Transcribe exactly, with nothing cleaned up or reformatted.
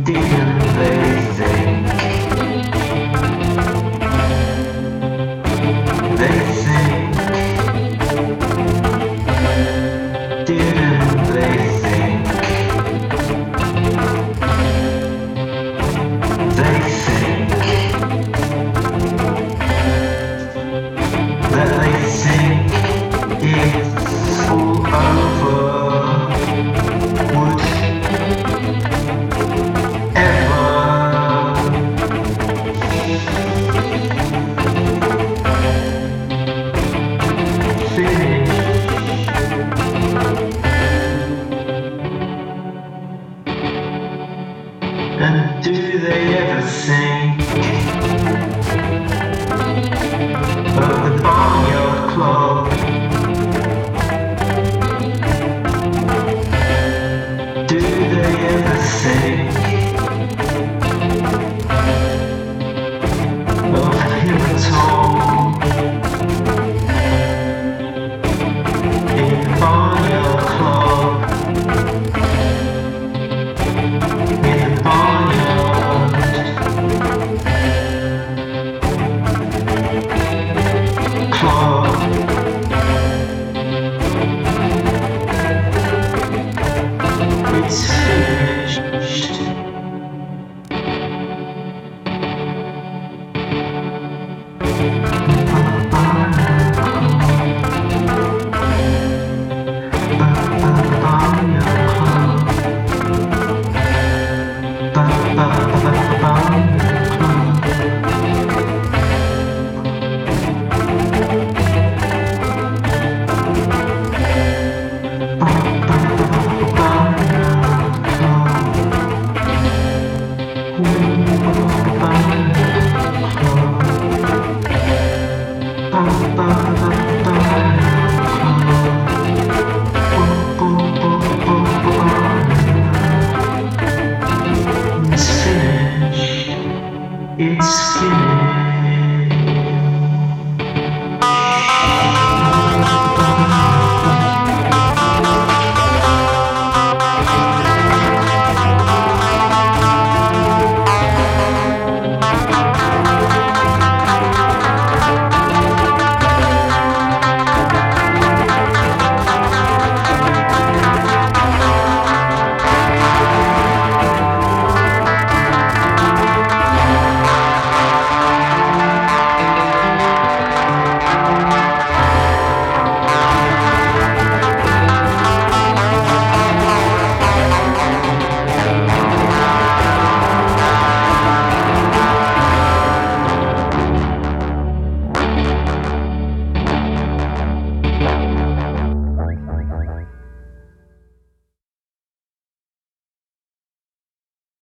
Didn't they think? They think. Didn't they think? They think that they think it's all over. Would And do they ever think of the Barnyard Club? Do they ever think of him at all? In the Barnyard Club, in the Barnyard Club. It's